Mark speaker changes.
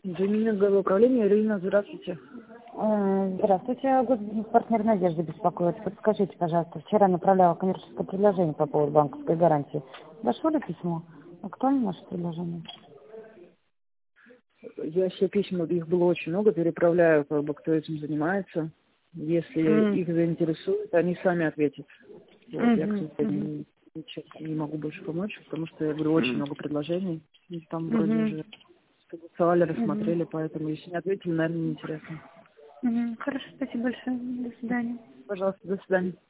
Speaker 1: Джемининговое управление, Ирина, здравствуйте.
Speaker 2: Здравствуйте, партнер Надежды беспокоит. Подскажите, пожалуйста, вчера направляла коммерческое предложение по поводу банковской гарантии. Дошло ли письмо? Актуально наше предложение?
Speaker 1: Я все письма, их было очень много, переправляю, как бы, кто этим занимается. Если их заинтересует, они сами ответят. Вот, я, к сожалению, ничем не могу больше помочь, потому что, я говорю, очень много предложений. И там вроде уже согласовали, рассмотрели, поэтому если не ответили, наверное, неинтересно.
Speaker 2: Хорошо, спасибо большое. До свидания.
Speaker 1: Пожалуйста, до свидания.